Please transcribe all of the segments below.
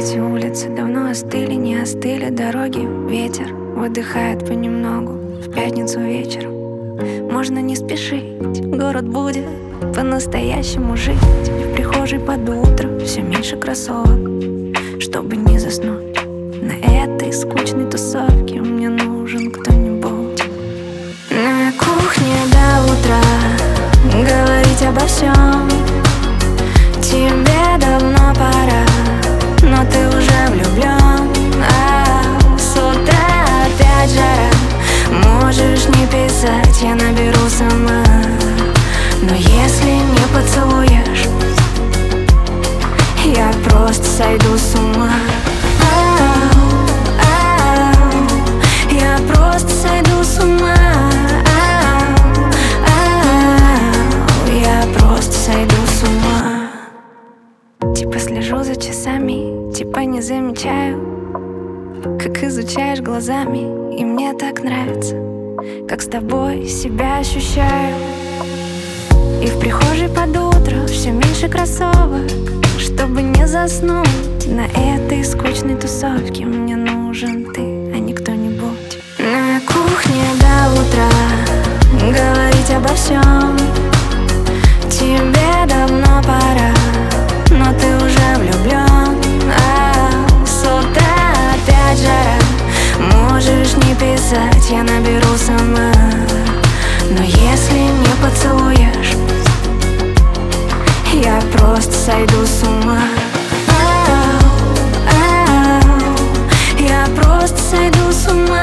эти улицы давно остыли, не остыли дороги. Ветер выдыхает понемногу в пятницу вечером. Можно не спешить, город будет по-настоящему жить. В прихожей под утро все меньше кроссовок, чтобы не заснуть на этой скучной тусовке. Мне нужен кто-нибудь на кухне до утра говорить обо всем. Тебе давно пора, но ты уже влюблен. С утра опять жара, можешь не писать, я наберу сама. Но если не поцелуешь, я просто сойду с ума. Я просто сойду с ума. Я просто сойду с ума. Типа слежу за часами, типа не замечаю, как изучаешь глазами. И мне так нравится, как с тобой себя ощущаю. И в прихожей под утро все меньше кроссовок, чтобы не заснуть на этой скучной тусовке. Мне нужен ты, а не кто-нибудь. На кухне до утра говорить обо всем. Тебе давно пора, но ты уже влюблен. С утра опять жара, можешь не писать, я наберу сама. Но если не поцелуешь, я просто сойду с ума. Я просто сойду с ума.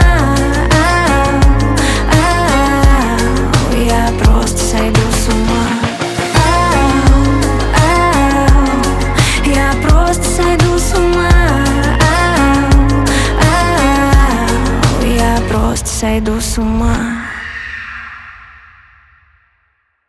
Я просто сойду с ума. Я просто сойду с ума. Я просто сойду с ума.